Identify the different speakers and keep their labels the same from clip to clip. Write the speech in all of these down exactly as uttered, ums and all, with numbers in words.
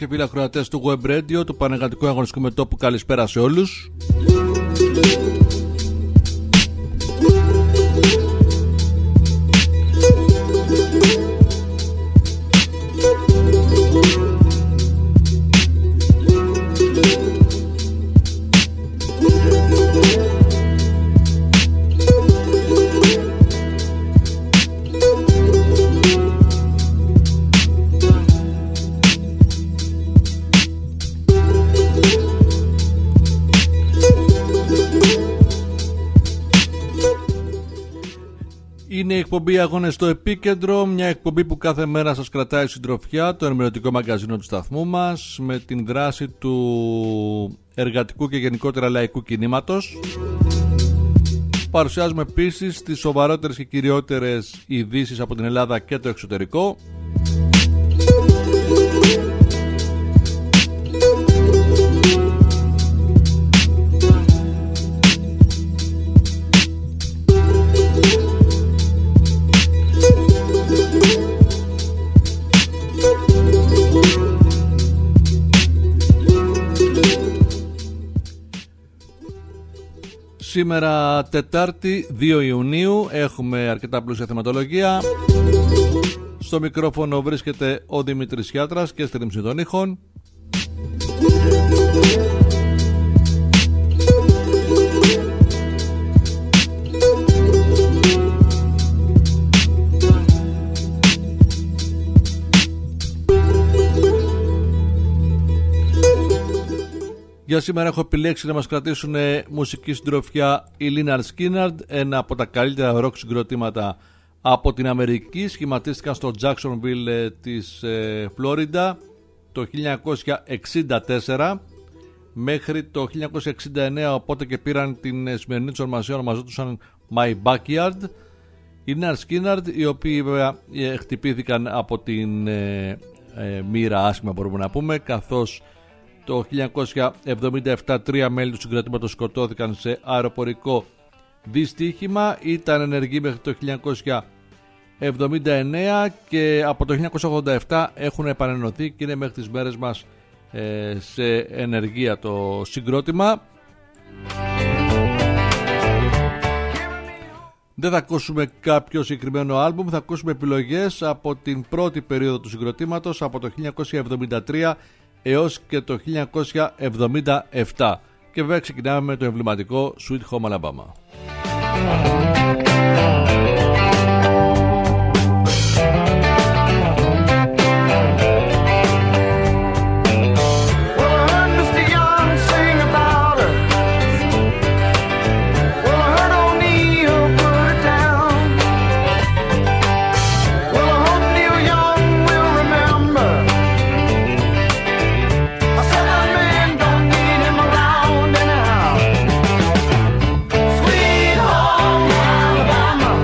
Speaker 1: φίλοι ακροατές του Web Radio, του Πανεργατικού Αγωνιστικού Μετώπου, καλησπέρα σε όλους. Είναι η εκπομπή Αγώνες στο Επίκεντρο, μια εκπομπή που κάθε μέρα σας κρατάει συντροφιά, το ενημερωτικό μαγκαζίνο του σταθμού μας, με την δράση του εργατικού και γενικότερα λαϊκού κινήματος. Παρουσιάζουμε επίσης τις σοβαρότερες και κυριότερες ειδήσεις από την Ελλάδα και το εξωτερικό. Σήμερα Τετάρτη δύο Ιουνίου, έχουμε αρκετά πλούσια θεματολογία. Στο μικρόφωνο βρίσκεται ο Δημήτρης Χιάτρας και στη ρύθμιση των ήχων Για σήμερα έχω επιλέξει να μας κρατήσουν μουσική συντροφιά η Lynyrd Skynyrd, ένα από τα καλύτερα rock συγκροτήματα από την Αμερική. Σχηματίστηκαν στο Jacksonville της Φλόριντα το χίλια εννιακόσια εξήντα τέσσερα μέχρι το χίλια εννιακόσια εξήντα εννέα, οπότε και πήραν την σημερινή τους ονομασία, ονομαζόντουσαν My Backyard. Η Lynyrd Skynyrd, οι οποίοι βέβαια χτυπήθηκαν από την ε, ε, μοίρα άσχημα, μπορούμε να πούμε, καθώς το χίλια εννιακόσια εβδομήντα επτά τρία μέλη του συγκροτήματος σκοτώθηκαν σε αεροπορικό δυστύχημα. Ήταν ενεργοί μέχρι το χίλια εννιακόσια εβδομήντα εννέα και από το χίλια εννιακόσια ογδόντα επτά έχουν επανενωθεί και είναι μέχρι τις μέρες μας ε, σε ενεργεία το συγκρότημα. Δεν θα ακούσουμε κάποιο συγκεκριμένο άλμπουμ, θα ακούσουμε επιλογές από την πρώτη περίοδο του συγκροτήματος, από το χίλια εννιακόσια εβδομήντα τρία έως και το χίλια εννιακόσια εβδομήντα επτά. Και βέβαια ξεκινάμε με το εμβληματικό Sweet Home Alabama.
Speaker 2: Sweet home Alabama.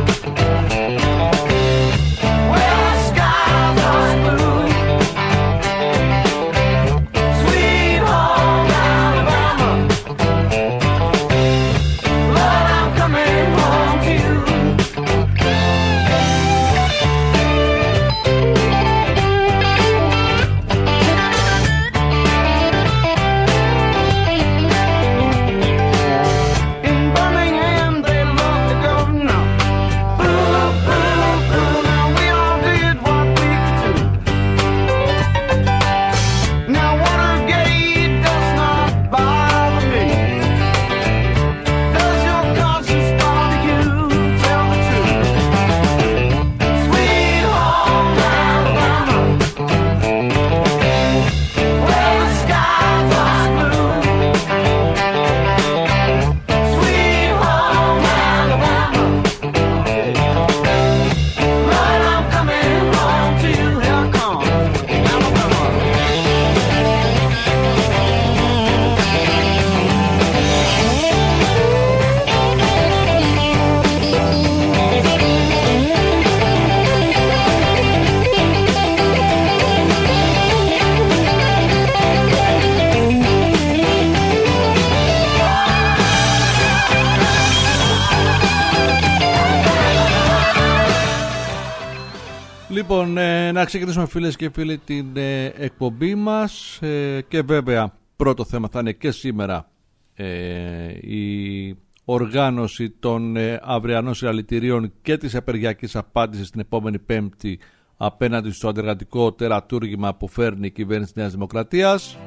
Speaker 1: Λοιπόν, ε, να ξεκινήσουμε φίλες και φίλοι την ε, εκπομπή μας ε, και βέβαια πρώτο θέμα θα είναι και σήμερα ε, η οργάνωση των ε, αυριανών συλλαλητηρίων και της απεργιακής απάντησης την επόμενη Πέμπτη απέναντι στο αντεργατικό τερατούργημα που φέρνει η κυβέρνηση της Νέας Δημοκρατίας.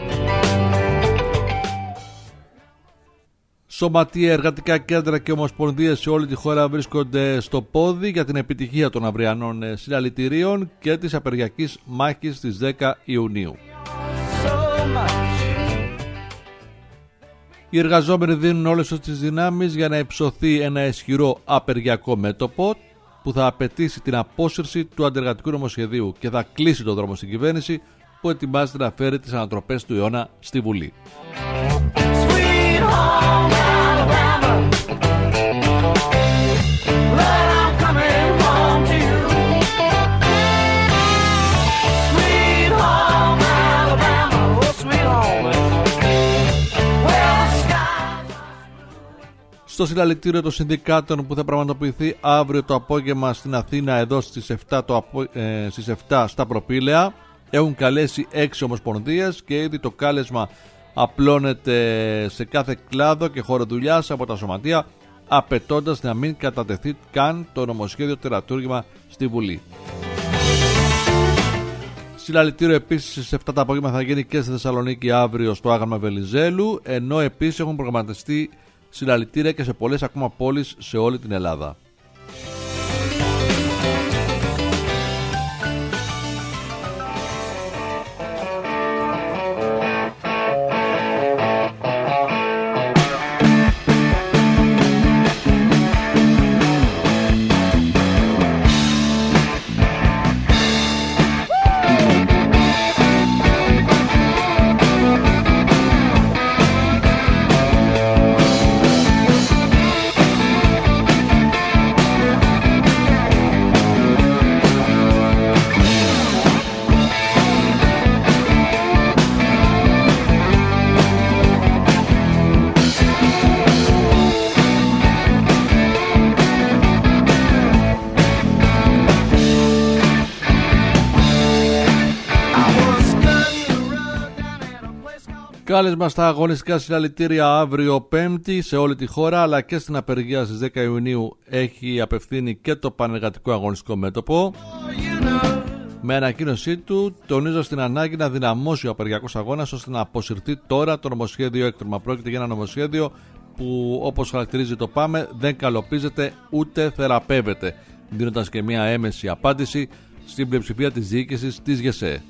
Speaker 1: Σωματεία, εργατικά κέντρα και ομοσπονδίες σε όλη τη χώρα βρίσκονται στο πόδι για την επιτυχία των αυριανών συλλαλητηρίων και της απεργιακής μάχης στις δέκα Ιουνίου. Οι εργαζόμενοι δίνουν όλες τις δυνάμεις για να υψωθεί ένα ισχυρό απεργιακό μέτωπο που θα απαιτήσει την απόσυρση του αντεργατικού νομοσχεδίου και θα κλείσει το δρόμο στην κυβέρνηση που ετοιμάζεται να φέρει τις ανατροπές του αιώνα στη Βουλή. Στο συλλαλητήριο των συνδικάτων που θα πραγματοποιηθεί αύριο το απόγευμα στην Αθήνα εδώ στις επτά, το απο... ε, στις επτά στα Προπήλαια έχουν καλέσει έξι ομοσπονδίες και ήδη το κάλεσμα απλώνεται σε κάθε κλάδο και χώρο δουλειάς από τα σωματεία, απαιτώντας να μην κατατεθεί καν το νομοσχέδιο τερατούργημα στη Βουλή. Συλλαλητήριο επίσης στις επτά το απόγευμα θα γίνει και στη Θεσσαλονίκη αύριο στο άγαλμα Βελιζέλου, ενώ επίσης έχουν προγραμματιστεί συλλαλητήρια και σε πολλές ακόμα πόλεις σε όλη την Ελλάδα. Κάλεσμα στα αγωνιστικά συλλαλητήρια αύριο Πέμπτη σε όλη τη χώρα αλλά και στην απεργία στις δέκα Ιουνίου έχει απευθύνει και το Πανεργατικό Αγωνιστικό Μέτωπο. Με ανακοίνωσή του τονίζω στην ανάγκη να δυναμώσει ο απεργιακός αγώνας ώστε να αποσυρθεί τώρα το νομοσχέδιο έκτρωμα. Πρόκειται για ένα νομοσχέδιο που όπως χαρακτηρίζει το ΠΑΜΕ δεν καλοπίζεται ούτε θεραπεύεται, δίνοντας και μια έμεση απάντηση στην πλειοψηφία της διοίκησης της ΓΕΣΕ.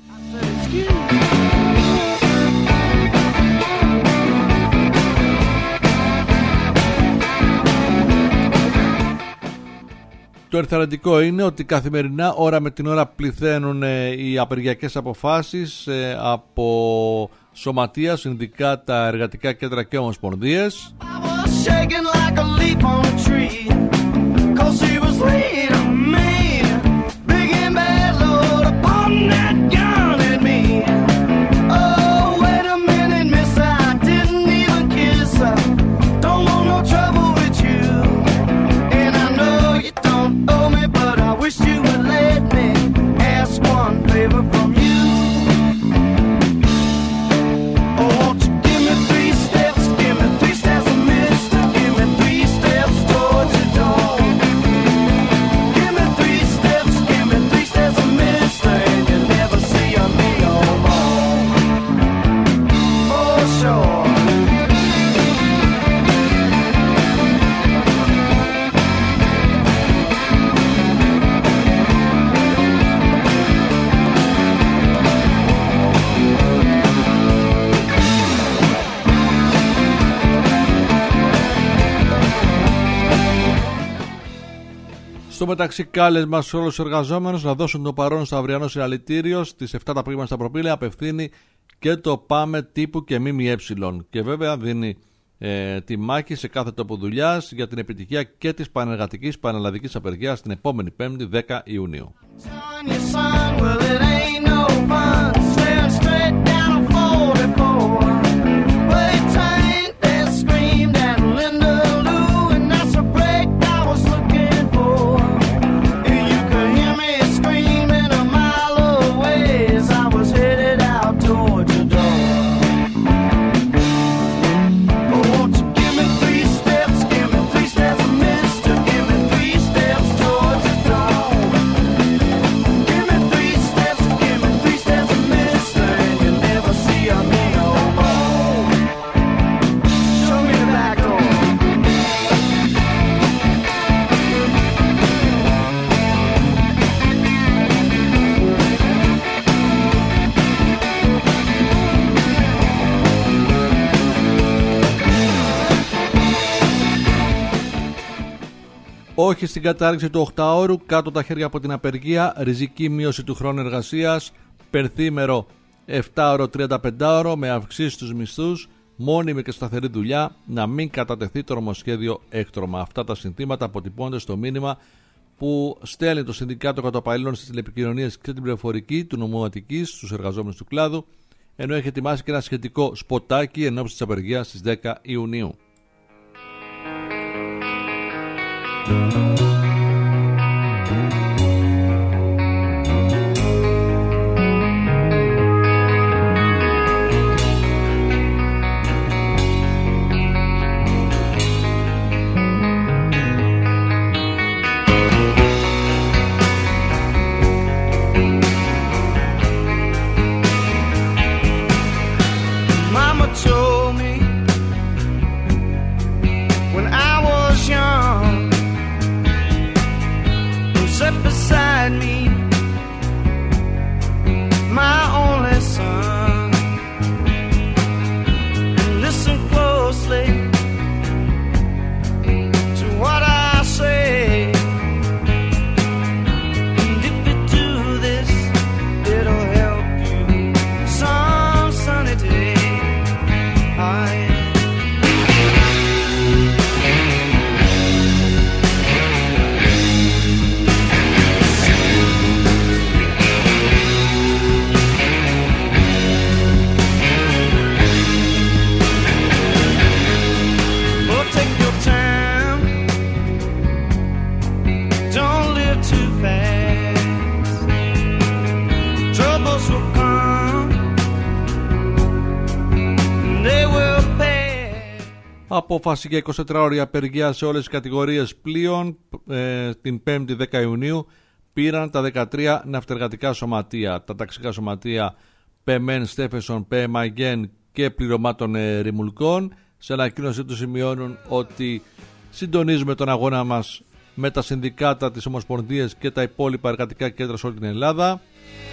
Speaker 1: Το ενθαρρυντικό είναι ότι καθημερινά ώρα με την ώρα πληθαίνουν οι απεργιακές αποφάσεις από σωματεία, συνδικάτα, εργατικά κέντρα και ομοσπονδίες. Στο μεταξύ, κάλεσμα σε όλους τους εργαζόμενους να δώσουν το παρόν στο αυριανό συλλαλητήριο στις επτά τα απόγευμα στα Προπήλαια απευθύνει και το ΠΑΜΕ τύπου και ΜΜΕ. Και βέβαια δίνει ε, τη μάχη σε κάθε τόπο δουλειάς για την επιτυχία και της πανεργατικής πανελλαδικής απεργίας την επόμενη Πέμπτη δέκα Ιουνίου.
Speaker 2: Scream
Speaker 1: Όχι στην κατάρριξη του οκτάωρου, κάτω τα χέρια από την απεργία, ριζική μείωση του χρόνου εργασίας, πενθήμερο επτάωρο τριανταπεντάωρο με αυξήσεις στους μισθούς, μόνιμη και σταθερή δουλειά, να μην κατατεθεί το νομοσχέδιο έκτρωμα. Αυτά τα συνθήματα αποτυπώνται στο μήνυμα που στέλνει το Συνδικάτο Κατοπαλλήλων στις Τηλεπικοινωνίες και την Πληροφορική του Νομού Αττικής στους εργαζόμενους του κλάδου, ενώ έχει ετοιμάσει και ένα σχετικό σποτάκι εν ώψη της απεργίας στις δέκα Ιουνίου. Απόφαση για εικοσιτετράωρη απεργία σε όλες τις κατηγορίες πλοίων ε, την πέμπτη δέκα Ιουνίου πήραν τα δεκατρία ναυτεργατικά σωματεία. Τα ταξικά σωματεία ΠΕΜΕΝ, Στέφεσον, ΠΕΜΑΓΕΝ και πληρωμάτων ε, ρημουλκών. Σε ανακοίνωσή του σημειώνουν ότι συντονίζουμε τον αγώνα μας με τα συνδικάτα, τις ομοσπονδίες και τα υπόλοιπα εργατικά κέντρα σε όλη την Ελλάδα,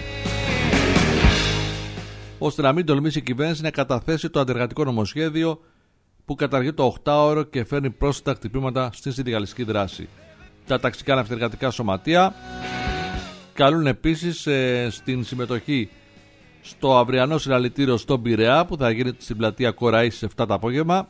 Speaker 1: ώστε να μην τολμήσει η κυβέρνηση να καταθέσει το αντεργατικό νομοσχέδιο που καταργεί το οκτάωρο και φέρνει πρόσθετα χτυπήματα στη συνδικαλιστική δράση. Τα ταξικά ναυτεργατικά σωματεία καλούν επίσης ε, στην συμμετοχή στο αυριανό συλλαλητήριο στον Πειραιά που θα γίνει στην πλατεία Κοραής στις επτά το απόγευμα.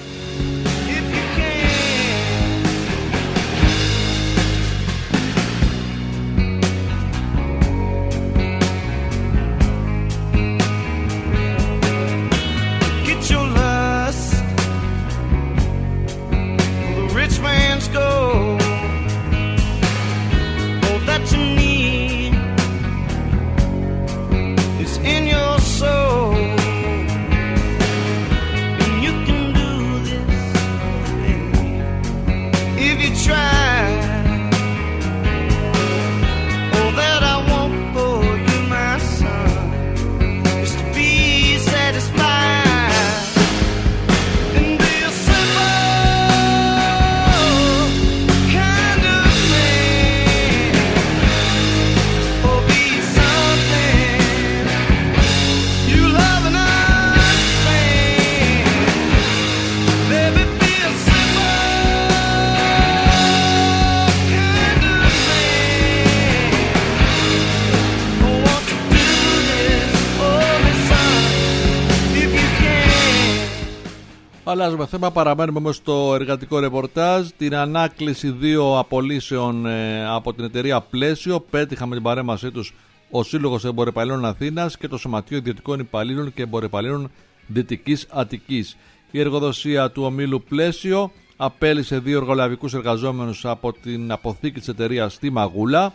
Speaker 1: Αλλάζουμε θέμα, παραμένουμε όμως στο εργατικό ρεπορτάζ. Την ανάκληση δύο απολύσεων ε, από την εταιρεία Πλαίσιο πέτυχα με την παρέμβασή τους ο Σύλλογος Εμπορεπαλλήλων Αθήνας και το Σωματείο Ιδιωτικών Υπαλλήλων και Εμπορεπαλλήλων Δυτικής Αττικής. Η εργοδοσία του ομίλου Πλαίσιο απέλυσε δύο εργολαβικούς εργαζόμενους από την αποθήκη της εταιρείας στη Μαγούλα.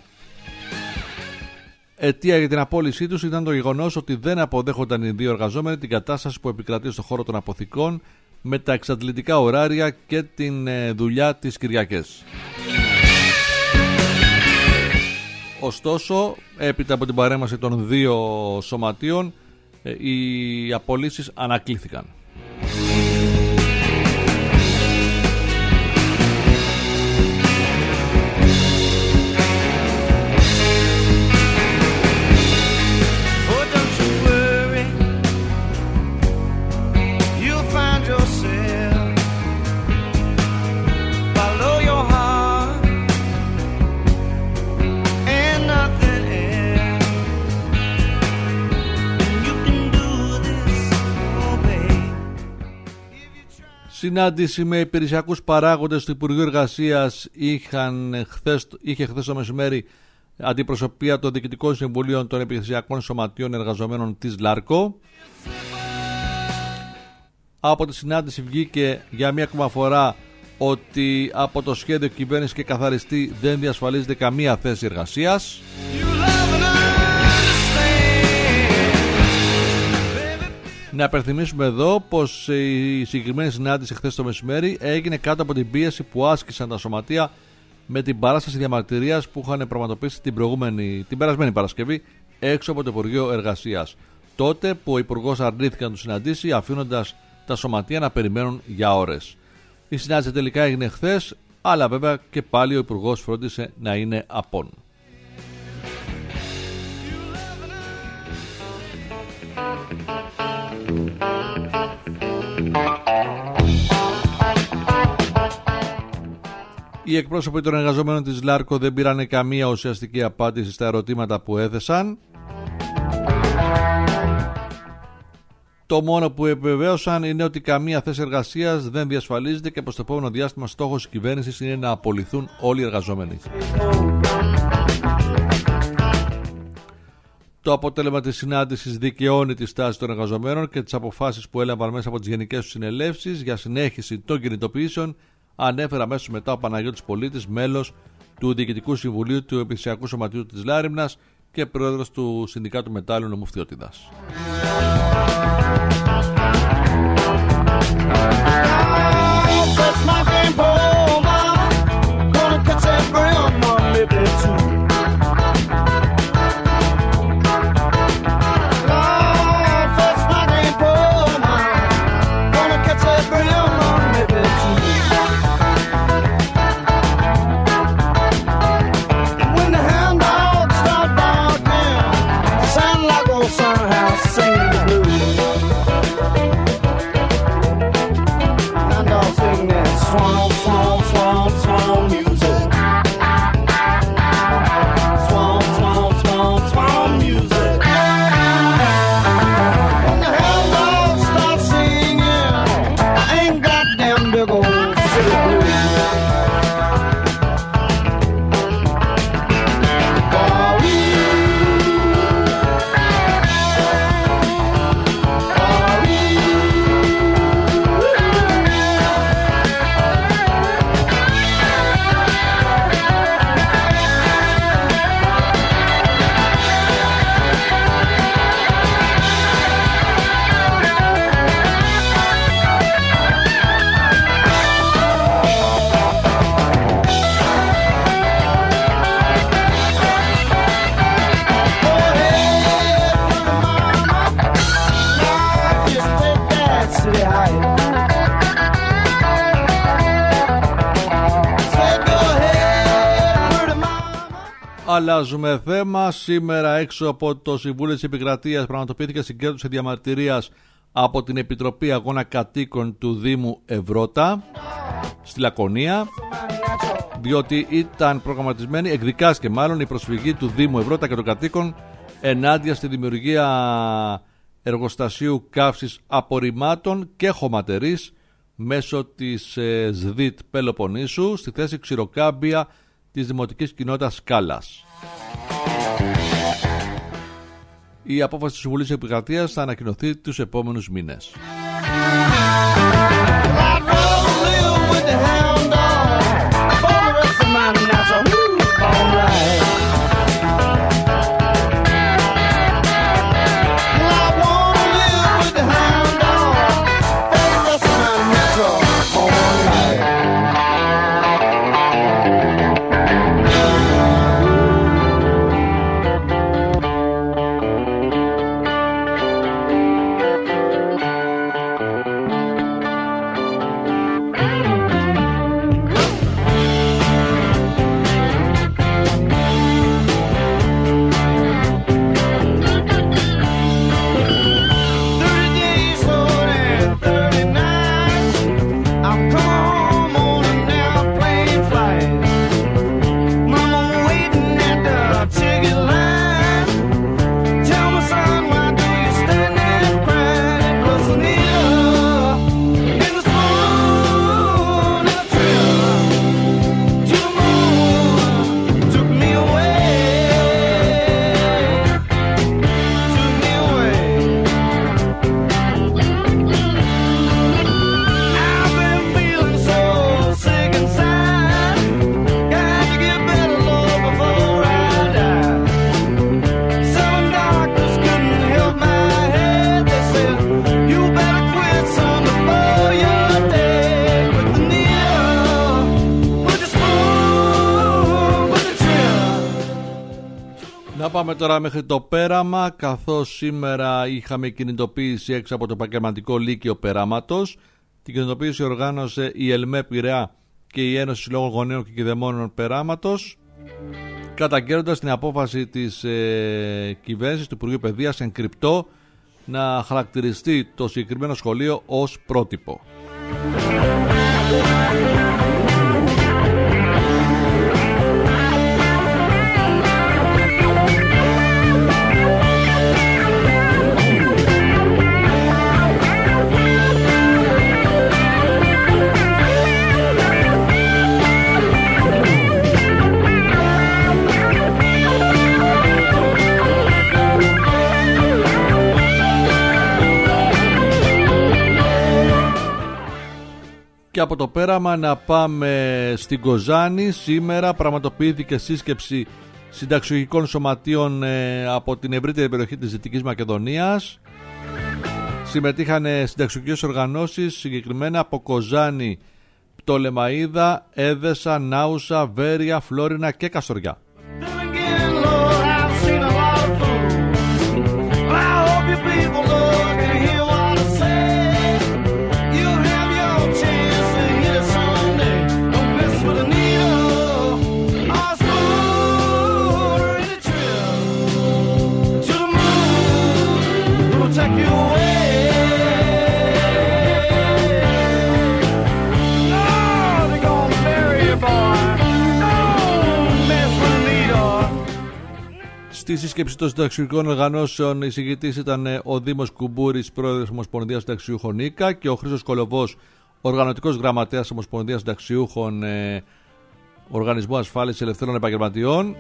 Speaker 1: Αιτία για την απόλυσή τους ήταν το γεγονός ότι δεν αποδέχονταν οι δύο εργαζόμενοι την κατάσταση που επικρατεί στον χώρο των αποθηκών με τα εξαντλητικά ωράρια και την ε, δουλειά τις Κυριακές. Ωστόσο, έπειτα από την παρέμβαση των δύο σωματείων, ε, οι απολύσεις ανακλήθηκαν.
Speaker 2: Follow your heart.
Speaker 1: Συνάντηση με υπηρεσιακούς παράγοντες του Υπουργείου Εργασίας είχαν χθες, είχε χθες το μεσημέρι αντιπροσωπεία των Διοικητικών Συμβουλίων των Επιχειρησιακών Σωματείων Εργαζομένων της ΛΑΡΚΟ. Από τη συνάντηση βγήκε για μία ακόμα φορά ότι από το σχέδιο κυβέρνηση και καθαριστή δεν διασφαλίζεται καμία θέση εργασίας. Να υπενθυμίσουμε εδώ πως η συγκεκριμένη συνάντηση χθες το μεσημέρι έγινε κάτω από την πίεση που άσκησαν τα σωματεία με την παράσταση διαμαρτυρίας που είχαν πραγματοποιήσει την, προηγούμενη, την περασμένη Παρασκευή έξω από το Υπουργείο Εργασίας. Τότε που ο Υπουργός αρνήθηκε να τους συναντήσει, αφήνοντας τα σωματεία να περιμένουν για ώρες. Η συνάντηση τελικά έγινε χθες, αλλά βέβαια και πάλι ο Υπουργός φρόντισε να είναι απόν. Οι εκπρόσωποι των εργαζομένων της ΛΑΡΚΟ δεν πήραν καμία ουσιαστική απάντηση στα ερωτήματα που έθεσαν. Το μόνο που επιβεβαίωσαν είναι ότι καμία θέση εργασίας δεν διασφαλίζεται και πως το επόμενο διάστημα στόχος της κυβέρνησης είναι να απολυθούν όλοι οι εργαζόμενοι. Το αποτέλεσμα της συνάντησης δικαιώνει τη στάση των εργαζομένων και τις αποφάσεις που έλαβαν μέσα από τις γενικές τους συνελεύσεις για συνέχιση των κινητοποιήσεων, ανέφερε αμέσως μετά ο Παναγιώτης Πολίτης, μέλος του Διοικητικού Συμβουλίου του Επιχειρησιακού Σωματείου της Λάριμνας και πρόεδρος του Συνδικάτου Μετάλλου Νομού Φθιώτιδας. Αλλάζουμε θέμα. Σήμερα έξω από το Συμβούλιο της Επικρατείας πραγματοποιήθηκε συγκέντρωση διαμαρτυρίας από την Επιτροπή Αγώνα Κατοίκων του Δήμου Ευρώτα στη Λακωνία, διότι ήταν προγραμματισμένη, εκδικάστηκε μάλλον, η προσφυγή του Δήμου Ευρώτα και των κατοίκων ενάντια στη δημιουργία εργοστασίου καύσης απορριμμάτων και χωματερής μέσω της ε, ΣΔΙΤ Πελοποννήσου στη θέση ξηροκάμπια της Δημοτικής Κοινότητας Σκάλας. Η απόφαση του Συμβουλίου της Επικρατείας θα ανακοινωθεί τους επόμενους μήνες. Πάμε τώρα μέχρι το Πέραμα, καθώς σήμερα είχαμε κινητοποίηση έξω από το επαγγελματικό λύκειο Περάματος. Την κινητοποίηση οργάνωσε η ΕΛΜΕ Πειραιά και η Ένωση Συλλόγων Γονέων και Κηδεμόνων Περάματος, καταγγέλλοντας την απόφαση της ε, κυβέρνησης του Υπουργείου Παιδείας εν κρυπτό να χαρακτηριστεί το συγκεκριμένο σχολείο ως πρότυπο. Και από το Πέραμα να πάμε στην Κοζάνη. Σήμερα πραγματοποιήθηκε σύσκεψη συνταξιουργικών σωματείων ε, από την ευρύτερη περιοχή της Δυτικής Μακεδονίας. Συμμετείχαν συνταξιουργικές οργανώσεις, συγκεκριμένα από Κοζάνη, Πτολεμαΐδα, Έδεσα, Νάουσα, Βέρεια, Φλόρινα και Καστοριά. Στη σύσκεψη των συνταξιουργικών οργανώσεων εισηγητής ήταν ο Δήμος Κουμπούρης, πρόεδρος Ομοσπονδίας Συνταξιούχων Ίκα, και ο Χρήστος Κολοβός, οργανωτικός γραμματέας Ομοσπονδίας Συνταξιούχων ε, Οργανισμού Ασφάλισης Ελευθέρων Επαγγελματιών.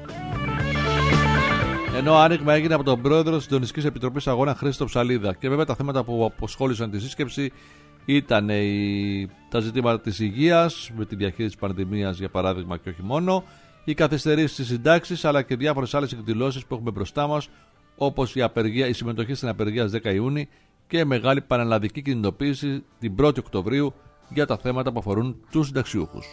Speaker 1: Ενώ άνοιγμα έγινε από τον πρόεδρο της Συντονιστικής Επιτροπής Αγώνα Χρήστο Ψαλίδα. Και βέβαια τα θέματα που αποσχόλησαν τη σύσκεψη ήταν η, τα ζητήματα της υγείας, με τη διαχείριση της πανδημίας για παράδειγμα και όχι μόνο, οι καθυστερήσεις στις συντάξεις, αλλά και διάφορες άλλες εκδηλώσεις που έχουμε μπροστά μας, όπως η, απεργία, η συμμετοχή στην απεργία στις δέκα Ιούνιου και μεγάλη πανελλαδική κινητοποίηση την πρώτη Οκτωβρίου για τα θέματα που αφορούν τους συνταξιούχους.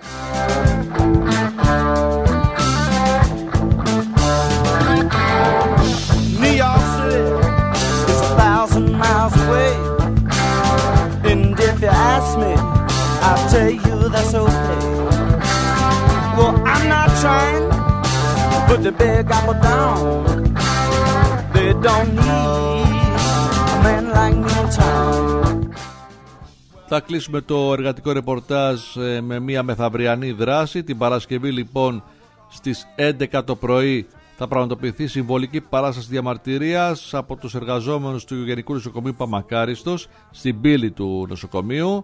Speaker 2: New York City is a thousand miles away, and if you ask me, I'll tell you that's okay. Well, I'm not trying to put the big apple down. They don't need a man like me in town.
Speaker 1: Θα κλείσουμε το εργατικό ρεπορτάζ με μια μεθαυριανή δράση. Την Παρασκευή λοιπόν στις έντεκα το πρωί θα πραγματοποιηθεί συμβολική παράσταση διαμαρτυρίας από τους εργαζόμενους του Γενικού Νοσοκομείου Παμακάριστος στην πύλη του νοσοκομείου.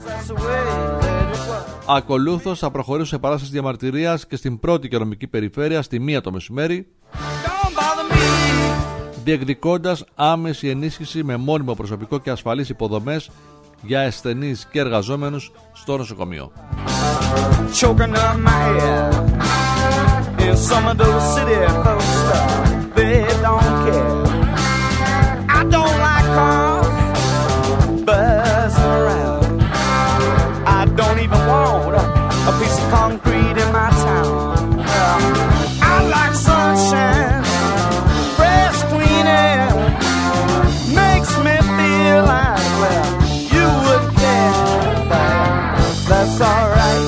Speaker 1: Ακολούθως θα προχωρήσουν σε παράσταση διαμαρτυρίας και στην πρώτη οικονομική περιφέρεια στη μία το μεσημέρι, διεκδικώντας άμεση ενίσχυση με μόνιμο προσωπικό και ασφαλείς υποδομές για ασθενείς και εργαζόμενους στο νοσοκομείο. Some of those city folks, they don't care. I don't like cars buzzing around. I don't even want a piece of concrete in my town. I like sunshine, fresh, clean air. Makes me feel like, well, you would care, but that's alright.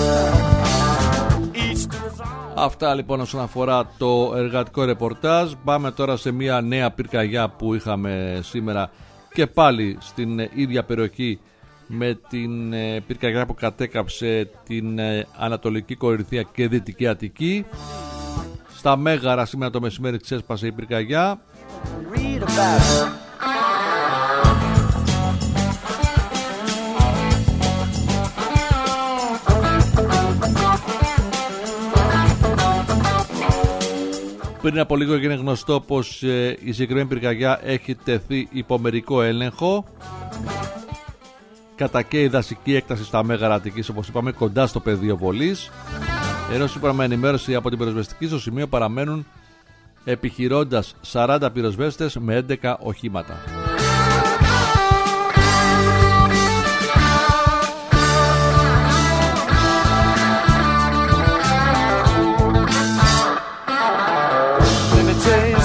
Speaker 1: Αυτά λοιπόν όσον αφορά το εργατικό ρεπορτάζ. Πάμε τώρα σε μια νέα πυρκαγιά που είχαμε σήμερα και πάλι στην ίδια περιοχή, με την πυρκαγιά που κατέκαψε την Ανατολική Κορινθία και Δυτική Αττική. Στα Μέγαρα σήμερα το μεσημέρι ξέσπασε η πυρκαγιά. Πριν από λίγο έγινε γνωστό πως ε, η συγκεκριμένη πυρκαγιά έχει τεθεί υπό μερικό έλεγχο. Κατά και η δασική έκταση στα Μέγαρα Αττικής, όπως είπαμε, κοντά στο πεδίο βολής. Ενώ σύμφωνα με ενημέρωση από την πυροσβεστική, στο σημείο παραμένουν επιχειρώντας σαράντα πυροσβέστες με έντεκα οχήματα. Let me tell you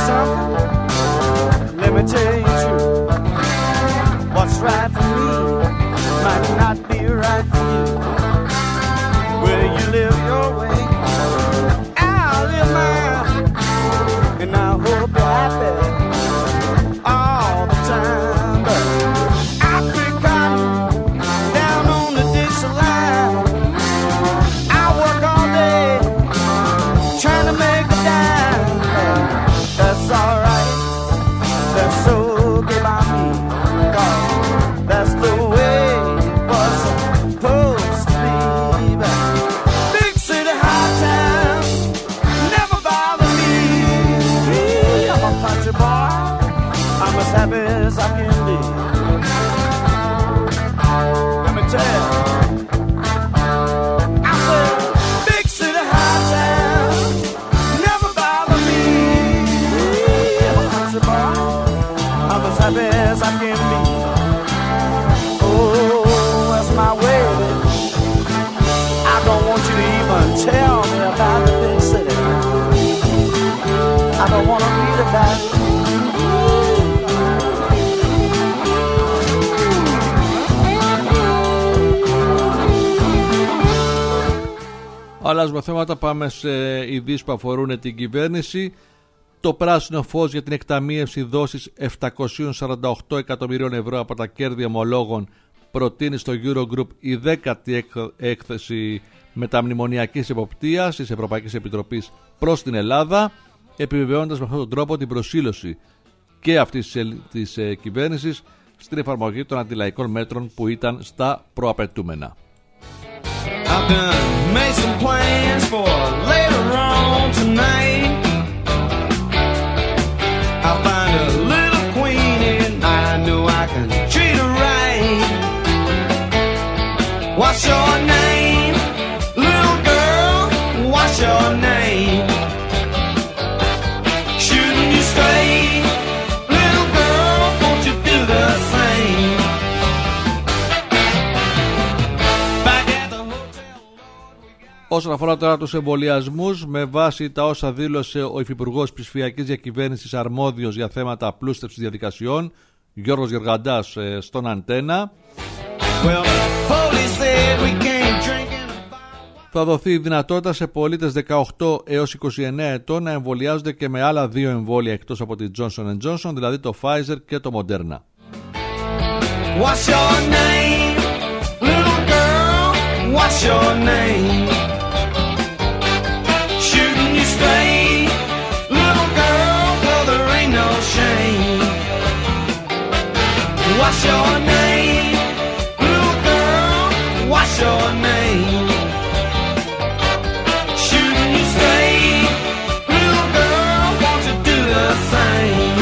Speaker 2: might not be right for you. Where you live your way, I'll live mine, and I hope you're happy all the time. But I pick cotton down on the Dixie line. I work all day trying to make a dime. That's alright, that's okay by me, 'cause that's the way it was supposed to be. But big city, high town, never bother me. I'm a country boy, I'm as happy as I can be. Let me tell you, I said, big city, high town, never bother me. I'm a country boy, I'm as happy as I can be. Oh, that's my way. I don't want you to even tell me about the big city. I don't want to read about it.
Speaker 1: Αλλάζουμε θέματα, πάμε σε ειδήσεις που αφορούν την κυβέρνηση. Το πράσινο φως για την εκταμείευση δόσης επτακόσια σαράντα οκτώ εκατομμυρίων ευρώ από τα κέρδη ομολόγων προτείνει στο Eurogroup η δέκατη έκθεση μεταμνημονιακής εποπτείας της Ευρωπαϊκής Επιτροπής προς την Ελλάδα, επιβεβαιώνοντας με αυτόν τον τρόπο την προσήλωση και αυτής της κυβέρνησης στην εφαρμογή των αντιλαϊκών μέτρων που ήταν στα προαπαιτούμενα.
Speaker 3: I've done made some plans for later on tonight. I'll find a little queen and I know I can treat her right. What's your name, little girl? What's your name? Shouldn't you stay, little girl? Won't you do the same? Back at the hotel.
Speaker 1: Όσον αφορά τώρα τους εμβολιασμούς, με βάση τα όσα δήλωσε ο Υφυπουργός Ψηφιακής Διακυβέρνησης αρμόδιος για θέματα απλούστευσης διαδικασιών, Γιώργος Γεργαντάς, στον Αντένα,
Speaker 3: Well,
Speaker 1: θα δοθεί η δυνατότητα σε πολίτες δεκαοκτώ έως είκοσι εννέα ετών να εμβολιάζονται και με άλλα δύο εμβόλια εκτός από τη Johnson εντ Johnson, δηλαδή το Pfizer και το Moderna.
Speaker 3: What's your name, little girl? What's your name? Shouldn't you stay, little girl? Well, there ain't no shame. What's your name, little girl? What's your name? Shouldn't you stay, little girl? Won't you do the same?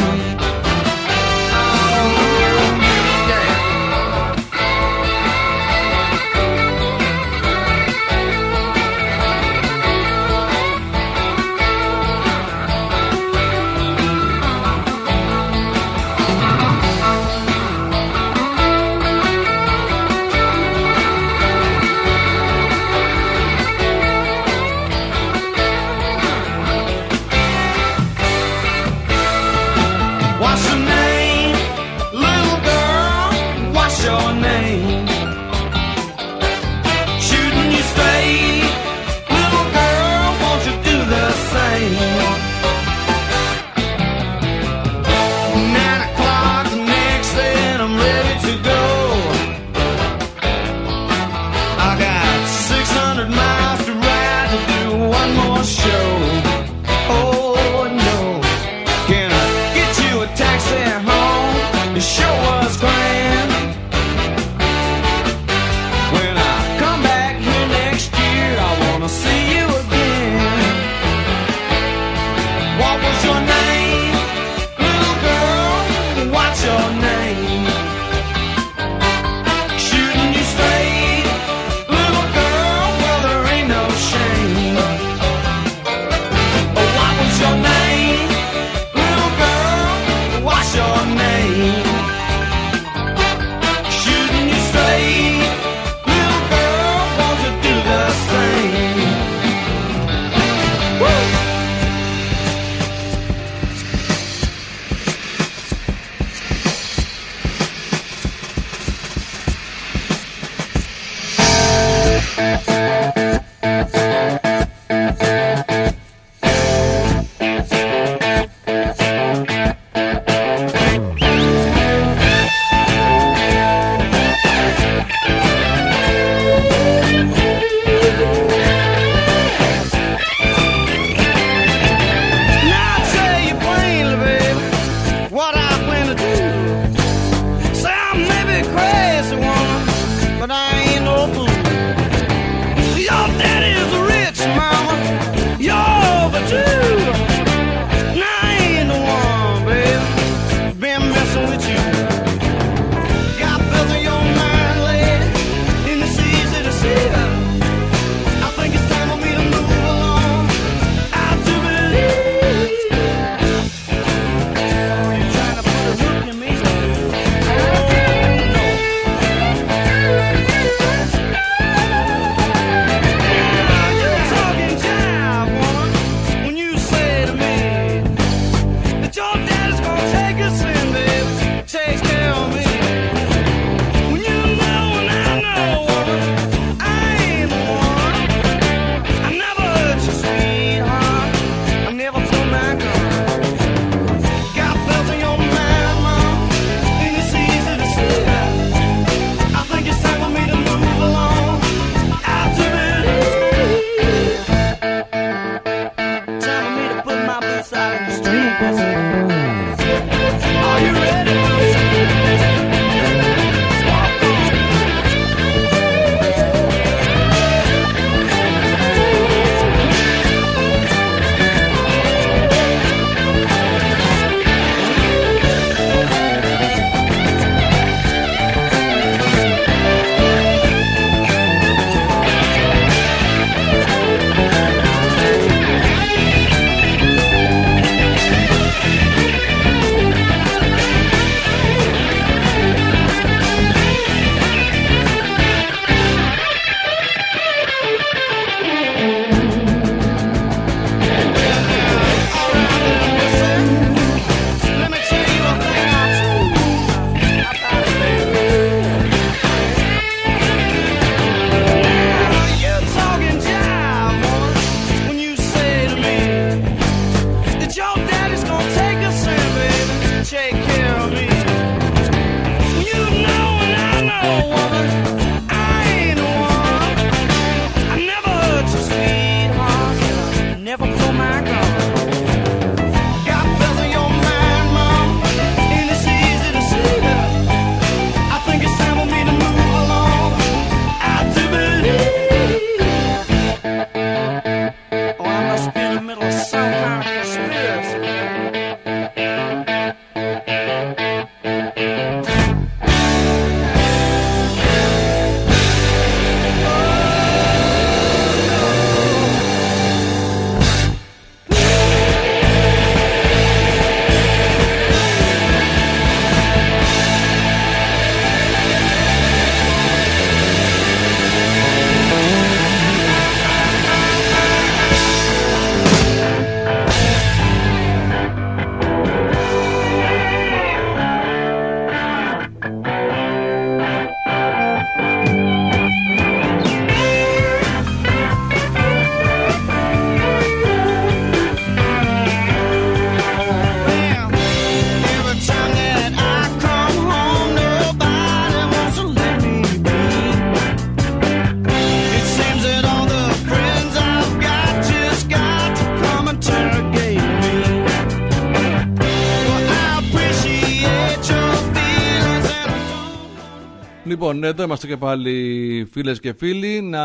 Speaker 1: Λοιπόν, εδώ είμαστε και πάλι, φίλες και φίλοι. Να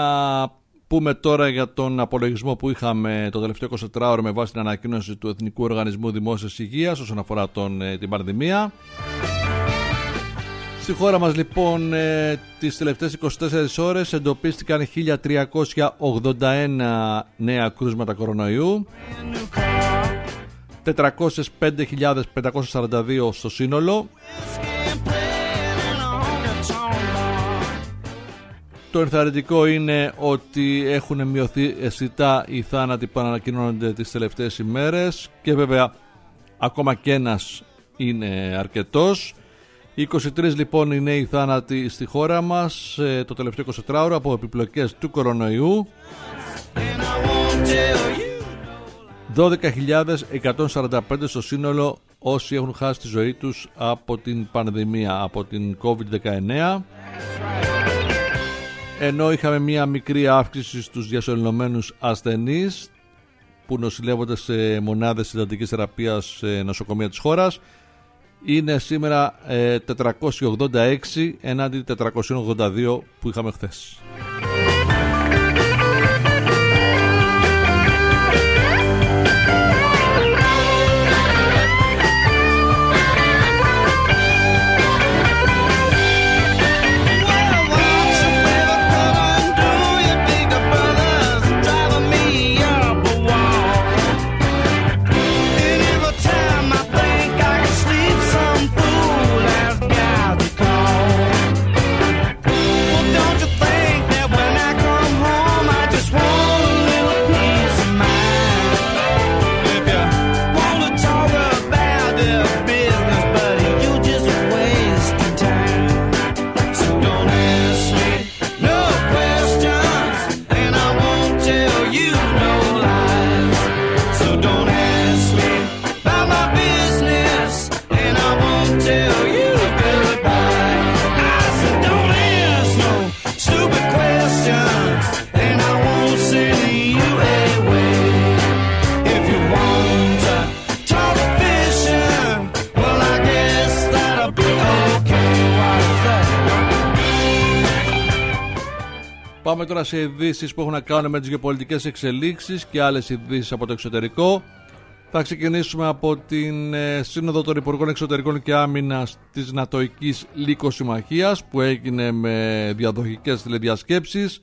Speaker 1: πούμε τώρα για τον απολογισμό που είχαμε το τελευταίο εικοσιτετράωρο με βάση την ανακοίνωση του Εθνικού Οργανισμού Δημόσιας Υγείας όσον αφορά τον, την πανδημία. Στη χώρα μας λοιπόν τις τελευταίες είκοσι τέσσερις ώρες εντοπίστηκαν χίλια τριακόσια ογδόντα ένα νέα κρούσματα κορονοϊού, τετρακόσιες πέντε χιλιάδες πεντακόσιες σαράντα δύο στο σύνολο. Το ενθαρρυντικό είναι ότι έχουν μειωθεί αισθητά οι θάνατοι που ανακοινώνονται τις τελευταίες ημέρες και βέβαια ακόμα και ένας είναι αρκετός. είκοσι τρεις λοιπόν οι νέοι θάνατοι στη χώρα μας ε, το τελευταίο εικοσιτετράωρο από επιπλοκές του κορονοϊού. δώδεκα χιλιάδες εκατόν σαράντα πέντε στο σύνολο όσοι έχουν χάσει τη ζωή τους από την πανδημία, από την κόβιντ δεκαεννέα. Ενώ είχαμε μια μικρή αύξηση στους διασωληνωμένους ασθενείς που νοσηλεύονται σε μονάδες συντατικής θεραπείας σε νοσοκομεία της χώρας, είναι σήμερα ε, τετρακόσιοι ογδόντα έξι ενάντια τετρακόσιοι ογδόντα δύο που είχαμε χθες. Πάμε τώρα σε ειδήσεις που έχουν να κάνουν με τις γεωπολιτικές εξελίξεις και άλλες ειδήσεις από το εξωτερικό. Θα ξεκινήσουμε από την ε, Σύνοδο των Υπουργών Εξωτερικών και Άμυνας της Νατοικής Λυκοσυμμαχίας που έγινε με διαδοχικές τηλεδιασκέψεις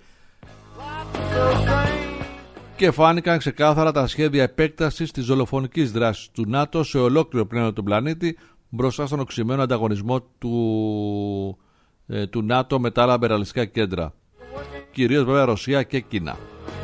Speaker 1: και φάνηκαν ξεκάθαρα τα σχέδια επέκτασης της δολοφονικής δράσης του ΝΑΤΟ σε ολόκληρο πλάνο του πλανήτη μπροστά στον οξυμένο ανταγωνισμό του, ε, του ΝΑΤΟ με τα άλλα αμπεραλιστικά κέντρα, κυρίως βέβαια Ρωσία και Κίνα.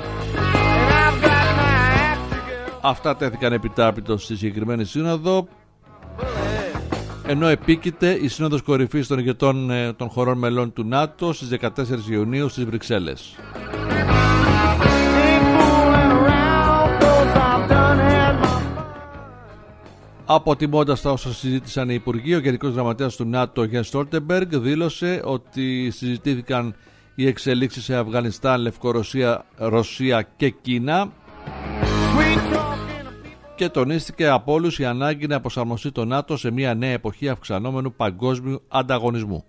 Speaker 1: Αυτά τέθηκαν επιτάπητος στη συγκεκριμένη σύνοδο, ενώ επίκειται η Σύνοδος Κορυφής των ηγετών των χωρών μελών του ΝΑΤΟ στις δεκατέσσερις Ιουνίου στις Βρυξέλλες. Αποτιμώντας τα όσα συζήτησαν οι Υπουργοί, ο Γενικός Γραμματέας του ΝΑΤΟ, Γιάνς Στόλτεμπεργκ, δήλωσε ότι συζητήθηκαν οι εξελίξεις σε Αφγανιστάν, Λευκορωσία, Ρωσία και Κίνα και τονίστηκε από όλους η ανάγκη να προσαρμοστεί το ΝΑΤΟ σε μια νέα εποχή αυξανόμενου παγκόσμιου ανταγωνισμού.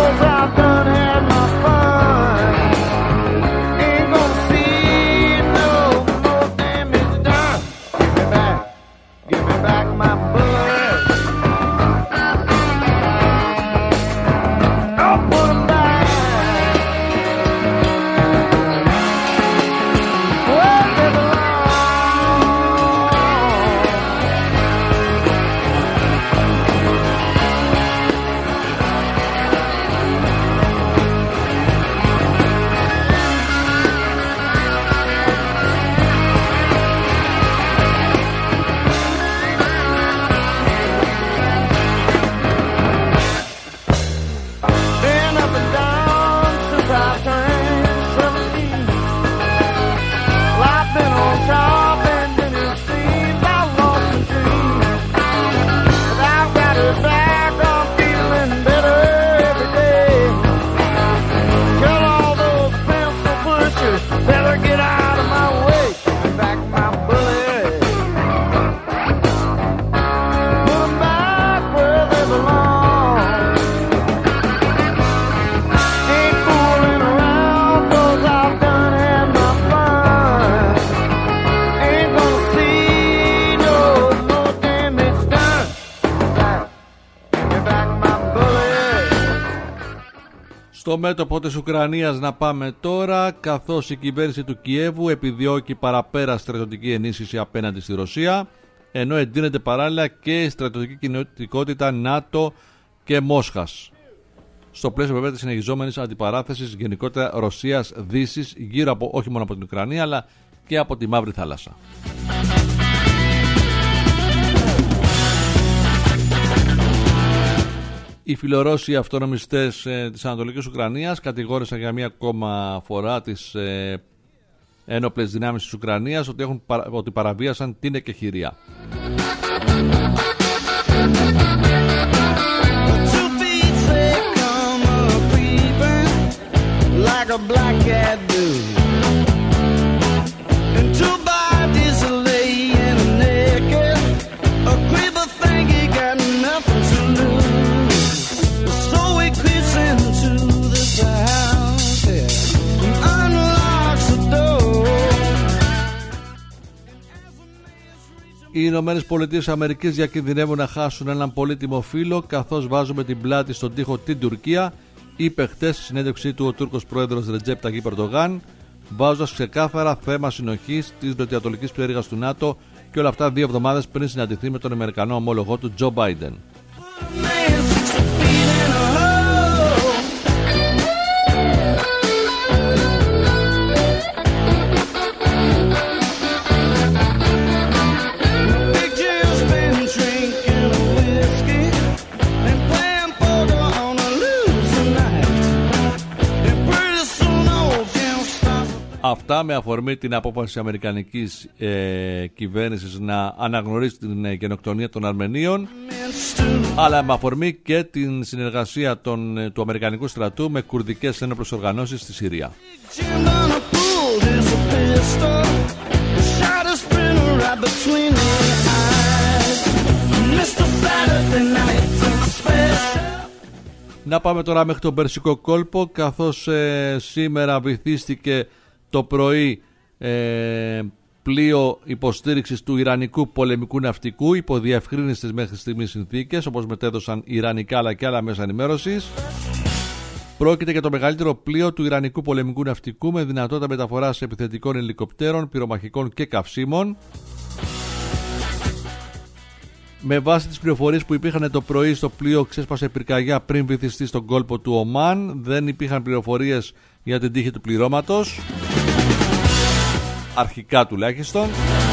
Speaker 2: No
Speaker 1: Στο μέτωπο της Ουκρανίας να πάμε τώρα, καθώς η κυβέρνηση του Κιέβου επιδιώκει παραπέρα στρατιωτική ενίσχυση απέναντι στη Ρωσία, ενώ εντείνεται παράλληλα και η στρατιωτική κοινοτικότητα ΝΑΤΟ και Μόσχας, στο πλαίσιο βέβαια της συνεχιζόμενης αντιπαράθεσης γενικότερα Ρωσίας-Δύσης γύρω από, όχι μόνο από την Ουκρανία αλλά και από τη Μαύρη Θάλασσα. Οι φιλορώσοι αυτονομιστές ε, της Ανατολικής Ουκρανίας κατηγόρησαν για μία ακόμα φορά τις ε, ένοπλες δυνάμεις της Ουκρανίας ότι, έχουν, ότι παραβίασαν την εκεχηρία. Like a black cat do. And two bodies are laying naked. A creeper think he got nothing to lose. So he creeps into this house here and unlocks the door. Οι Ηνωμένες Πολιτείες Αμερικής διακινδυνεύουν να χάσουν έναν πολύτιμο φίλο καθώς βάζουμε την πλάτη στον τοίχο την Τουρκία, είπε χτες στη συνέντευξή του ο Τούρκος πρόεδρος Ρετζέπ Ταγίπ Ερντογάν, βάζοντας ξεκάθαρα θέμα συνοχής της νοτιοανατολικής πτέρυγας του ΝΑΤΟ και όλα αυτά δύο εβδομάδες πριν συναντηθεί με τον Αμερικανό ομόλογό του Τζο Μπάιντεν. Αυτά με αφορμή την απόφαση της Αμερικανικής ε, κυβέρνησης να αναγνωρίσει την ε, γενοκτονία των Αρμενίων, αλλά με αφορμή και την συνεργασία των, ε, του Αμερικανικού στρατού με κουρδικές ένοπλες οργανώσεις στη Συρία. Να πάμε τώρα μέχρι τον Περσικό κόλπο, καθώς ε, σήμερα βυθίστηκε το πρωί ε, πλοίο υποστήριξης του Ιρανικού πολεμικού ναυτικού υπό διευκρίνηστες μέχρι στιγμής συνθήκες, όπως μετέδωσαν ιρανικά αλλά και άλλα μέσα ενημέρωσης. Πρόκειται για το μεγαλύτερο πλοίο του Ιρανικού πολεμικού ναυτικού με δυνατότητα μεταφοράς επιθετικών ελικοπτέρων, πυρομαχικών και καυσίμων. Με βάση τις πληροφορίες που υπήρχαν το πρωί, στο πλοίο ξέσπασε πυρκαγιά πριν βυθιστεί στον κόλπο του Ομάν. Δεν υπήρχαν πληροφορίες για την τύχη του πληρώματος, αρχικά τουλάχιστον.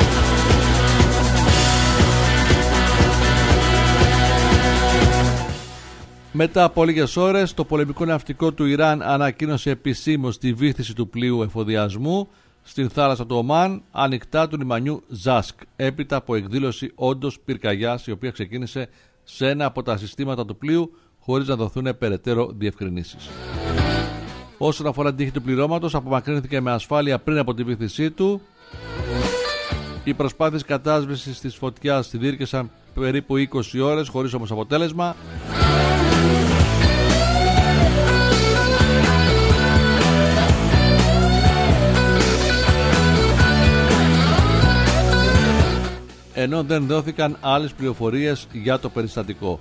Speaker 1: Μετά από λίγες ώρες, το πολεμικό ναυτικό του Ιράν ανακοίνωσε επισήμως τη βύθιση του πλοίου εφοδιασμού στην θάλασσα του Ομάν, ανοιχτά του λιμανιού Ζάσκ, έπειτα από εκδήλωση όντως πυρκαγιάς, η οποία ξεκίνησε σε ένα από τα συστήματα του πλοίου, χωρίς να δοθούν περαιτέρω διευκρινήσεις. Όσον αφορά την τύχη του πληρώματος, απομακρύνθηκε με ασφάλεια πριν από τη βύθισή του. Οι προσπάθειες κατάσβεσης της φωτιάς διήρκεσαν περίπου είκοσι ώρες, χωρίς όμως αποτέλεσμα. Ενώ δεν δόθηκαν άλλες πληροφορίες για το περιστατικό.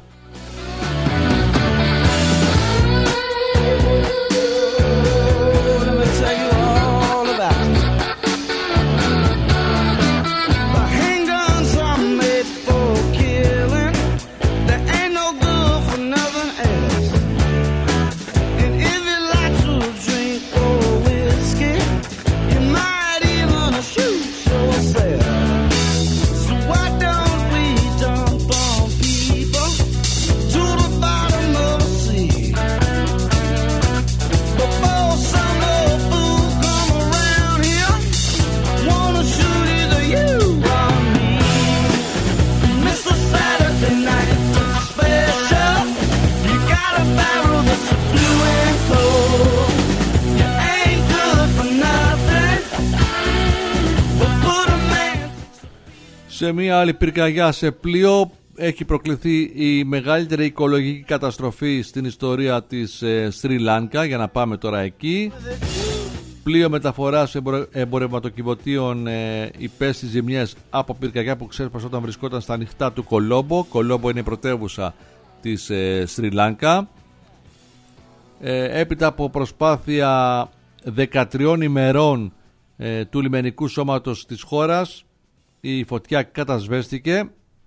Speaker 1: Σε μια άλλη πυρκαγιά σε πλοίο έχει προκληθεί η μεγαλύτερη οικολογική καταστροφή στην ιστορία της ε, Σρι Λάνκα. Για να πάμε τώρα εκεί. Πλοίο μεταφοράς εμπορευματοκιβωτίων ε, υπέστη ζημιές από πυρκαγιά που ξέσπασε όταν βρισκόταν στα νυχτά του Κολόμπο. Κολόμπο είναι η πρωτεύουσα της ε, Σρι Λάνκα. Ε, έπειτα από προσπάθεια δεκατριών ημερών ε, του λιμενικού σώματος της χώρας, η φωτιά κατασβέστηκε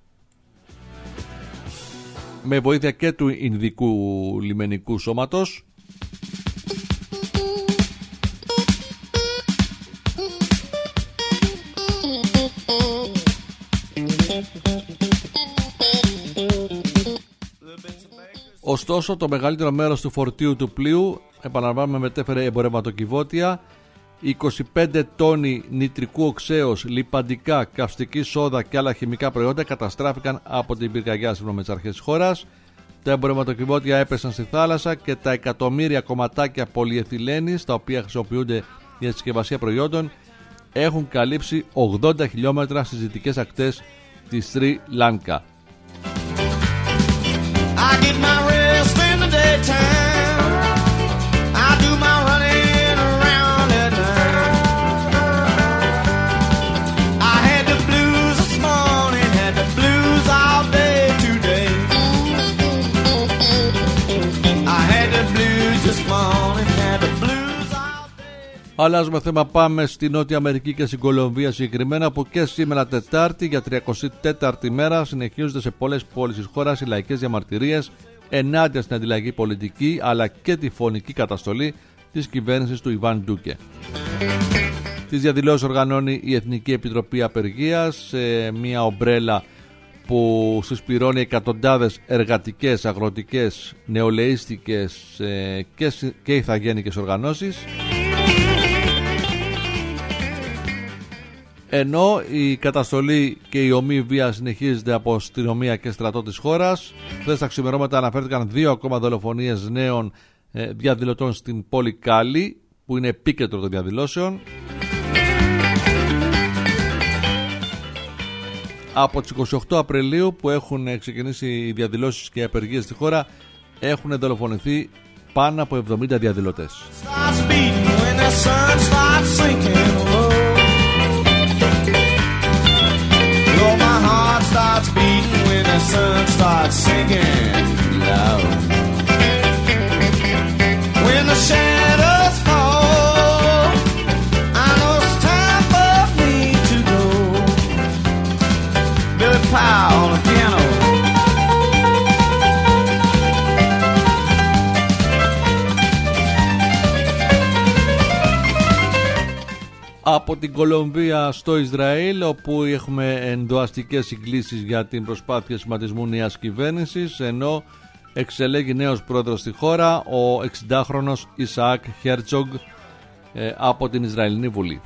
Speaker 1: με βοήθεια και του Ινδικού λιμενικού σώματος. Ωστόσο, το μεγαλύτερο μέρος του φορτίου του πλοίου, επαναλαμβάνουμε, μετέφερε εμπορευματοκιβώτια. είκοσι πέντε τόνοι νητρικού οξέως, λιπαντικά, καυστική σόδα και άλλα χημικά προϊόντα καταστράφηκαν από την πυρκαγιά σύμφωνα με τις αρχές της χώρας. Τα εμπορευματοκιβώτια έπεσαν στη θάλασσα και τα εκατομμύρια κομματάκια πολυεθυλένης, τα οποία χρησιμοποιούνται για τη συσκευασία προϊόντων, έχουν καλύψει ογδόντα χιλιόμετρα στις δυτικές ακτές της Σρι Λάνκα.
Speaker 3: I get my rest in the daytime. I do my running around at night. I had the blues this morning, had the blues all day today. I had the blues this morning, had the blues all day.
Speaker 1: Αλλάζουμε θέμα, πάμε στη Νότια Αμερική και στην Κολομβία συγκεκριμένα, που και σήμερα Τετάρτη για τριακοστή τέταρτη μέρα συνεχίζονται σε πολλές πόλεις της χώρας οι λαϊκές διαμαρτυρίες ενάντια στην αντιλαϊκή πολιτική αλλά και τη φωνική καταστολή της κυβέρνησης του Ιβάν Ντούκε. Τις διαδηλώσεις οργανώνει η Εθνική Επιτροπή Απεργίας, σε μια ομπρέλα που συσπηρώνει εκατοντάδες εργατικές, αγροτικές, νεολαίστικες και ηθαγένικες οργανώσεις. Ενώ η καταστολή και η ομή βία συνεχίζεται από αστυνομία και στρατό της χώρας. Χθες τα ξημερώματα αναφέρθηκαν δύο ακόμα δολοφονίες νέων ε, διαδηλωτών στην πόλη Κάλι, που είναι επίκεντρο των διαδηλώσεων. Από τις είκοσι οκτώ Απριλίου που έχουν ξεκινήσει οι διαδηλώσεις και οι απεργίες στη χώρα, έχουν δολοφονηθεί πάνω από εβδομήντα διαδηλωτές.
Speaker 3: My heart starts beating when the sun starts sinking loud. When the shadows fall, I know it's time for me to go. Billy Powell on the piano.
Speaker 1: Από την Κολομβία στο Ισραήλ, όπου έχουμε ενδοαστικές συγκλήσεις για την προσπάθεια σχηματισμού νέας κυβέρνησης, ενώ εξελέγει νέος πρόεδρος στη χώρα, ο εξηντάχρονος Ισαάκ Χέρτσογκ ε, από την Ισραηλινή Βουλή.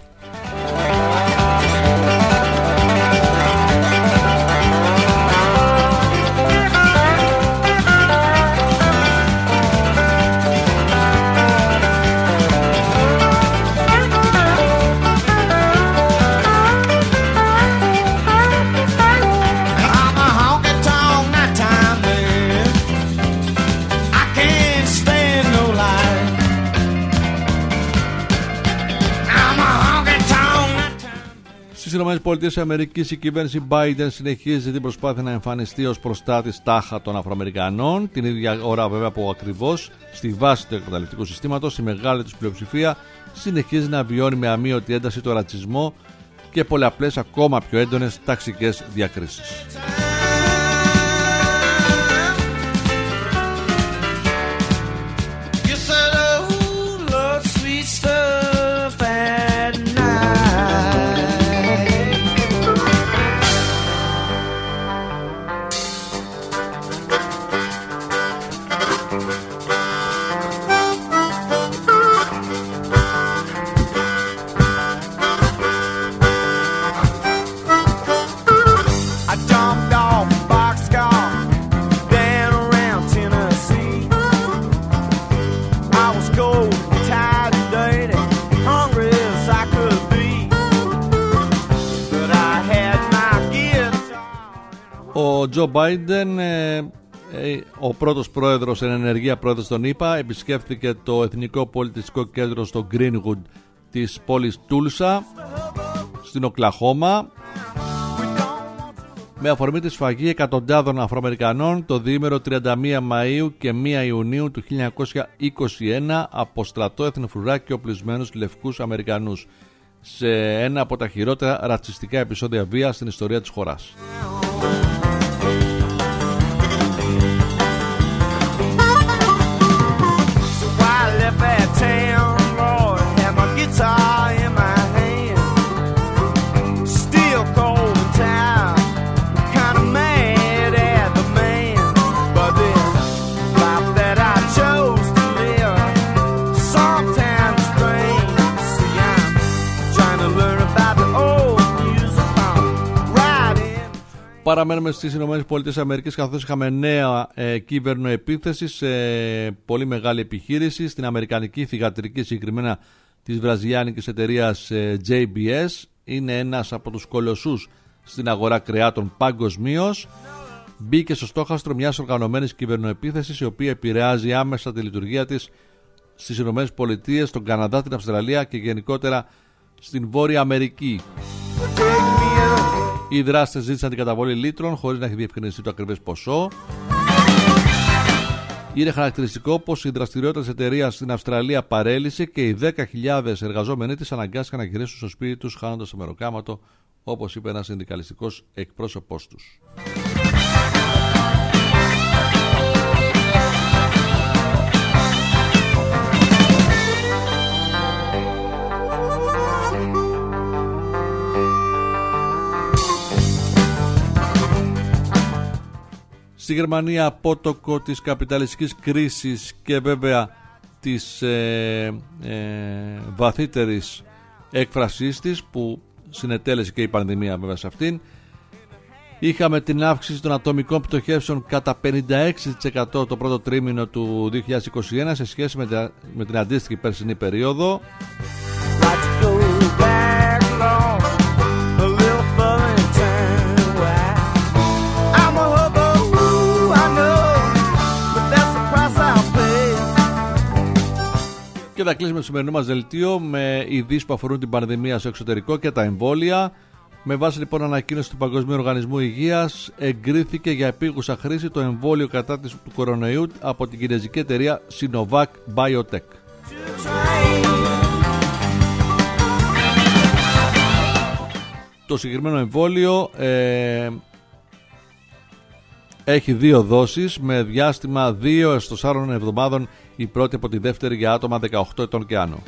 Speaker 1: Στις ΗΠΑ η κυβέρνηση Biden συνεχίζει την προσπάθεια να εμφανιστεί ως προστάτης τάχα των Αφροαμερικανών, την ίδια ώρα βέβαια που ακριβώς στη βάση του εκμεταλλευτικού συστήματος η μεγάλη τους πλειοψηφία συνεχίζει να βιώνει με αμείωτη ένταση το ρατσισμό και πολλαπλές ακόμα πιο έντονες ταξικές διακρίσεις. Ο Τζο Μπάιντεν, ο πρώτος πρόεδρος εν ενεργεία πρόεδρος των ΗΠΑ, επισκέφθηκε το Εθνικό Πολιτιστικό Κέντρο στο Greenwood της πόλης Τούλσα στην Οκλαχώμα, με αφορμή τη σφαγή εκατοντάδων Αφροαμερικανών το διήμερο τριάντα μία Μαΐου και μία Ιουνίου του χίλια εννιακόσια είκοσι ένα από στρατό εθνοφρουρά και οπλισμένους λευκούς Αμερικανούς, σε ένα από τα χειρότερα ρατσιστικά επεισόδια βίας στην ιστορία της χώρας. Παραμένουμε στις ΗΠΑ, καθώς είχαμε νέα ε, κυβερνοεπίθεση σε πολύ μεγάλη επιχείρηση στην αμερικανική θυγατρική, συγκεκριμένα της βραζιλιάνικης εταιρείας ε, τζέι μπι ες. Είναι ένας από τους κολοσσούς στην αγορά κρεάτων παγκοσμίως. Μπήκε στο στόχαστρο μιας οργανωμένης κυβερνοεπίθεσης, η οποία επηρεάζει άμεσα τη λειτουργία της στις ΗΠΑ, τον Καναδά, την Αυστραλία και γενικότερα στην Βόρεια Αμερική. Οι δράστες ζήτησαν την καταβολή λίτρων χωρίς να έχει διευκρινιστεί το ακριβές ποσό. Είναι χαρακτηριστικό πως η δραστηριότητα της εταιρείας στην Αυστραλία παρέλυσε και οι δέκα χιλιάδες εργαζόμενοι της αναγκάστηκαν να γυρίσουν στο σπίτι τους χάνοντας το μεροκάματο, όπως είπε ένας συνδικαλιστικός εκπρόσωπός τους. Στη Γερμανία, απότοκο της καπιταλιστικής κρίσης και βέβαια της ε, ε, βαθύτερης έκφρασής της που συνετέλεσε και η πανδημία βέβαια σε αυτήν, είχαμε την αύξηση των ατομικών πτωχεύσεων κατά πενήντα έξι τοις εκατό το πρώτο τρίμηνο του δύο χιλιάδες είκοσι ένα σε σχέση με, τα, με την αντίστοιχη περσινή περίοδο. Και θα κλείσουμε το σημερινό μας δελτίο με ειδήσεις που αφορούν την πανδημία στο εξωτερικό και τα εμβόλια. Με βάση λοιπόν ανακοίνωση του Παγκοσμίου Οργανισμού Υγείας, εγκρίθηκε για επίγουσα χρήση το εμβόλιο κατά του κορονοϊού από την κινεζική εταιρεία Sinovac Biotech. Το συγκεκριμένο εμβόλιο ε, έχει δύο δόσεις με διάστημα δύο έως τεσσάρων εβδομάδων, η πρώτη από τη δεύτερη για άτομα δεκαοκτώ ετών και άνω.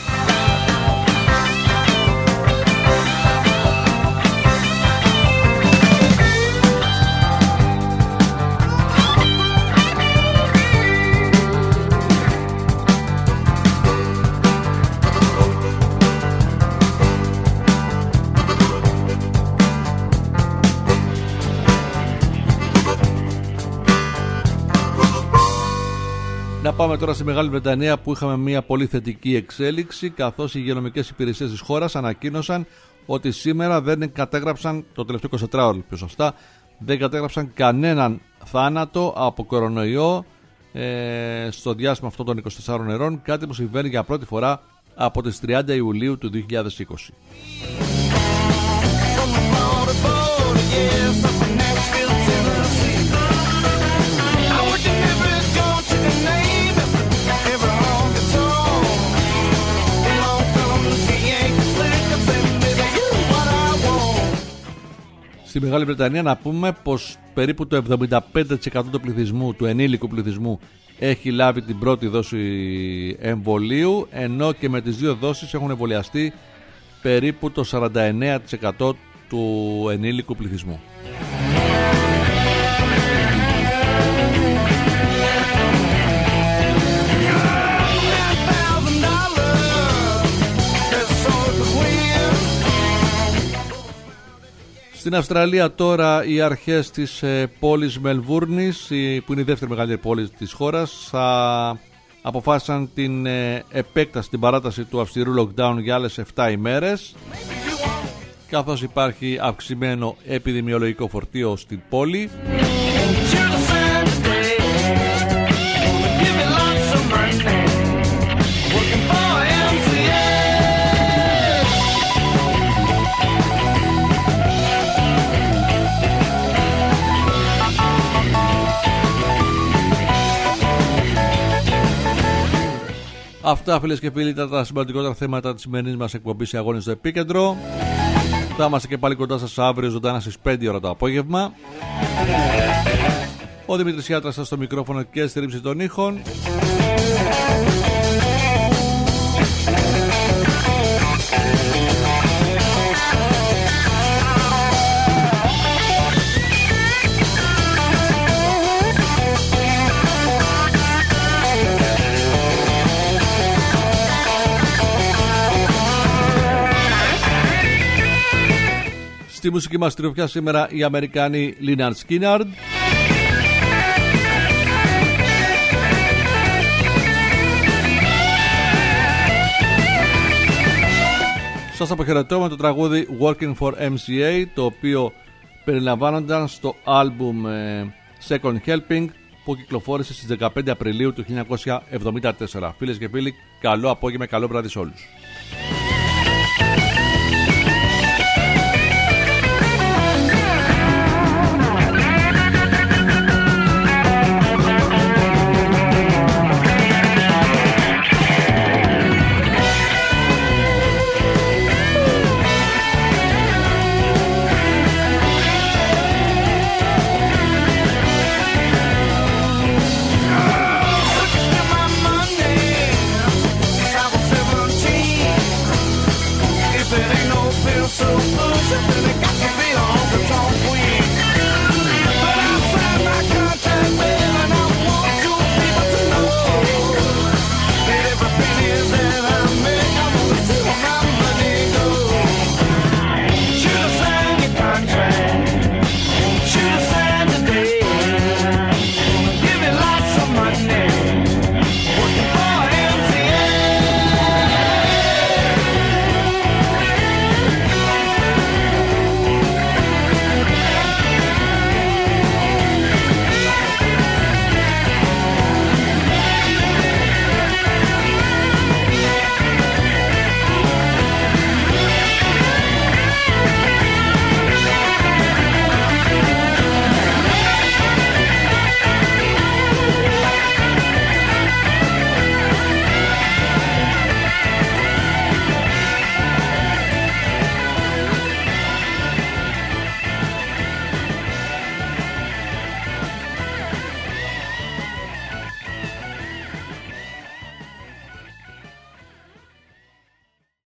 Speaker 1: Να πάμε τώρα στη Μεγάλη Βρετανία, που είχαμε μια πολύ θετική εξέλιξη, καθώς οι υγειονομικές υπηρεσίες της χώρας ανακοίνωσαν ότι σήμερα δεν κατέγραψαν, το τελευταίο εικοσιτετράωρο πιο σωστά, δεν κατέγραψαν κανέναν θάνατο από κορονοϊό ε, στο διάστημα αυτών των είκοσι τεσσάρων ωρών, κάτι που συμβαίνει για πρώτη φορά από τις τριάντα Ιουλίου του δύο χιλιάδες είκοσι. Στη Μεγάλη Βρετανία να πούμε πως περίπου το εβδομήντα πέντε τοις εκατό του πληθυσμού, του ενήλικου πληθυσμού, έχει λάβει την πρώτη δόση εμβολίου, ενώ και με τις δύο δόσεις έχουν εμβολιαστεί περίπου το σαράντα εννέα τοις εκατό του ενήλικου πληθυσμού. Στην Αυστραλία τώρα οι αρχές της ε, πόλης Μελβούρνης, η, που είναι η δεύτερη μεγαλύτερη πόλη της χώρας, θα αποφάσισαν την ε, επέκταση, την παράταση του αυστηρού lockdown για άλλες επτά ημέρες, καθώς υπάρχει αυξημένο επιδημιολογικό φορτίο στην πόλη. Αυτά, φίλες και φίλοι, ήταν τα σημαντικότερα θέματα της σημερινής μας εκπομπής Αγώνες στο Επίκεντρο. Θα είμαστε και πάλι κοντά σας αύριο ζωντανά στις πέντε ώρα το απόγευμα. Ο Δημήτρης Ιάτρας στο μικρόφωνο και στη ρύψη των ήχων. Στη μουσική μας τριοφιά σήμερα οι Αμερικάνοι Lynyrd Skynyrd. Σας αποχαιρετώ με το τραγούδι Working for εμ σι έι, το οποίο περιλαμβάνονταν στο άλμπουμ Second Helping που κυκλοφόρησε στις δεκαπέντε Απριλίου του χίλια εννιακόσια εβδομήντα τέσσερα. Φίλες και φίλοι, καλό απόγευμα, καλό βράδυ σε όλους.